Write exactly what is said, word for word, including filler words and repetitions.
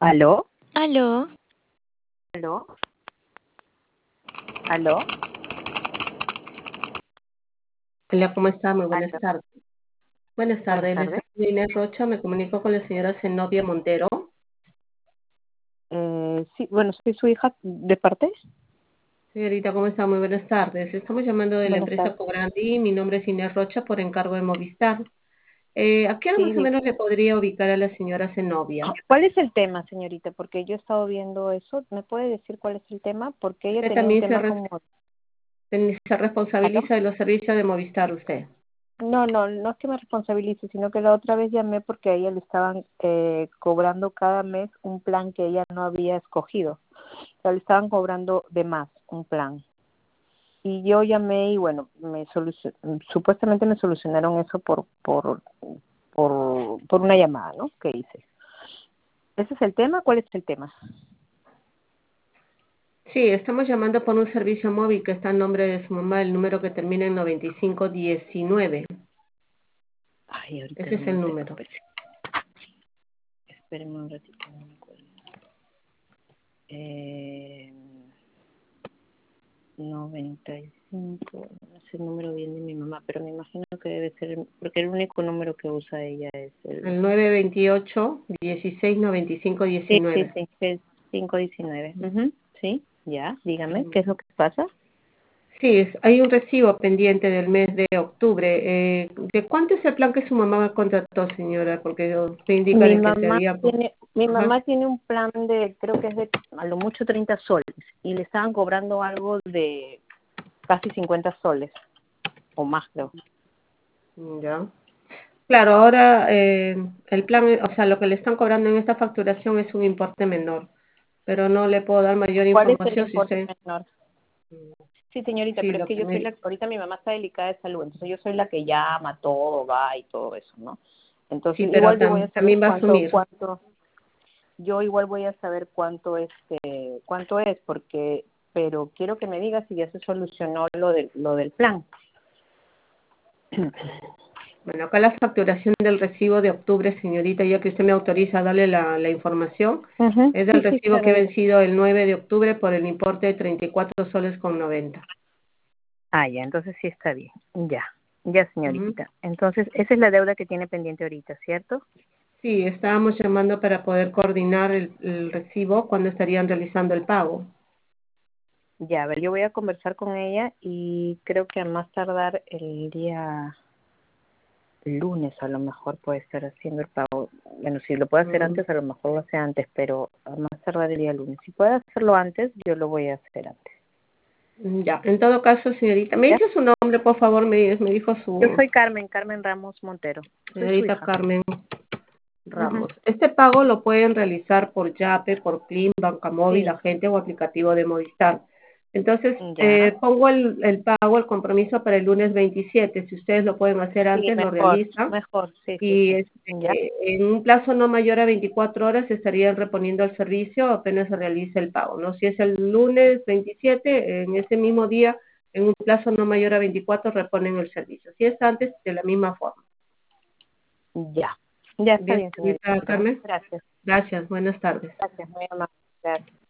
¿Aló? Aló. ¿Aló? ¿Aló? Hola, ¿cómo está? Muy buenas ¿Aló? tardes. Buenas Buenas tardes, les tardes. saludo Inés Rocha, me comunico con la señora Zenobia Montero. Eh, sí, bueno, soy su hija. ¿De parte? Señorita, ¿cómo está? Muy buenas tardes. Estamos llamando de la Buenas empresa tardes. Cobrandi, mi nombre es Inés Rocha por encargo de Movistar. Eh, ¿A qué hora Sí, más o di- menos le podría ubicar a la señora Zenobia? ¿Cuál es el tema, señorita? Porque yo he estado viendo eso. ¿Me puede decir cuál es el tema? Porque ella Usted tenía un también se, tema res- como... se ¿Aló? responsabiliza de los servicios de Movistar, usted. No, no, no es que me responsabilice, sino que la otra vez llamé porque a ella le estaban eh, cobrando cada mes un plan que ella no había escogido. O sea, le estaban cobrando de más un plan. Y yo llamé y bueno, me solucion- supuestamente me solucionaron eso por, por, por, por una llamada, ¿no? Que hice. ¿Ese es el tema? ¿Cuál es el tema? Sí, estamos llamando por un servicio móvil que está en nombre de su mamá, el número que termina en noventa y cinco diecinueve. Ay, ahorita Ese no es lo el tengo. número. Pues. Espérenme un ratito, no me acuerdo. Eh, noventa y cinco, no sé el número bien de mi mamá, pero me imagino que debe ser, porque el único número que usa ella es el... El nueve veintiocho dieciséis noventa y cinco Sí, sí, diecinueve. sí, es quinientos diecinueve. Ujú, sí, ya, dígame, ¿qué es lo que pasa? Sí, es- hay un recibo pendiente del mes de octubre. Eh, ¿de cuánto es el plan que su mamá contrató, señora? Porque usted indica Mi de que se mamá había... tiene, mi Ajá. mamá tiene un plan de, creo que es de a lo mucho treinta soles, y le estaban cobrando algo de casi cincuenta soles, o más creo. Ya. Claro, ahora eh, el plan, o sea, lo que le están cobrando en esta facturación es un importe menor, pero no le puedo dar mayor ¿Cuál es el información si importe usted... menor? Sí, señorita, Sí, pero es lo que que yo soy me... la, ahorita mi mamá está delicada de salud, entonces yo soy la que llama, todo, va y todo eso, ¿no? Sí, Entonces pero igual yo voy a tam- saber también va a cuánto, asumir. cuánto, yo igual voy a saber cuánto este, cuánto es, porque, pero quiero que me diga si ya se solucionó lo del, lo del plan. Bueno, acá la facturación del recibo de octubre, señorita, ya que usted me autoriza a darle la, la información, Ujú, es del sí, sí, recibo que ha claro. vencido el nueve de octubre por el importe de treinta y cuatro soles con noventa. Ah, ya, entonces sí está bien. Ya, ya, Ujú. señorita. Entonces, esa es la deuda que tiene pendiente ahorita, ¿cierto? Sí, estábamos llamando para poder coordinar el, el recibo cuando estarían realizando el pago. Ya, a ver, yo voy a conversar con ella y creo que a más tardar el día lunes a lo mejor puede estar haciendo el pago. Bueno, si lo puede hacer Mm, antes, a lo mejor lo hace antes, pero a más tardar el día lunes. Si puede hacerlo antes, yo lo voy a hacer antes. Ya, en todo caso, señorita, me ¿Ya? dice su nombre, por favor, me, me dijo Yo su soy Carmen, Carmen Ramos Montero. Soy su señorita hija. Carmen Ujú. Ramos. Este pago lo pueden realizar por Yape, por Plin, Banca Móvil, Sí, agente o aplicativo de Movistar. Entonces, ya. eh, pongo el, el pago, el compromiso para el lunes veintisiete. Si ustedes lo pueden hacer Sí, antes, lo mejor, realizan. mejor, sí, sí, Y sí. este, Ya. en un plazo no mayor a veinticuatro horas se estarían reponiendo el servicio apenas se realice el pago, ¿no? Si es el lunes veintisiete, en ese mismo día, en un plazo no mayor a veinticuatro, reponen el servicio. Si es antes, de la misma forma. Ya. Ya está Bien, bien, señorita señorita. Muchas Carmen. gracias. Gracias. Buenas tardes. Gracias, muy amable. Gracias.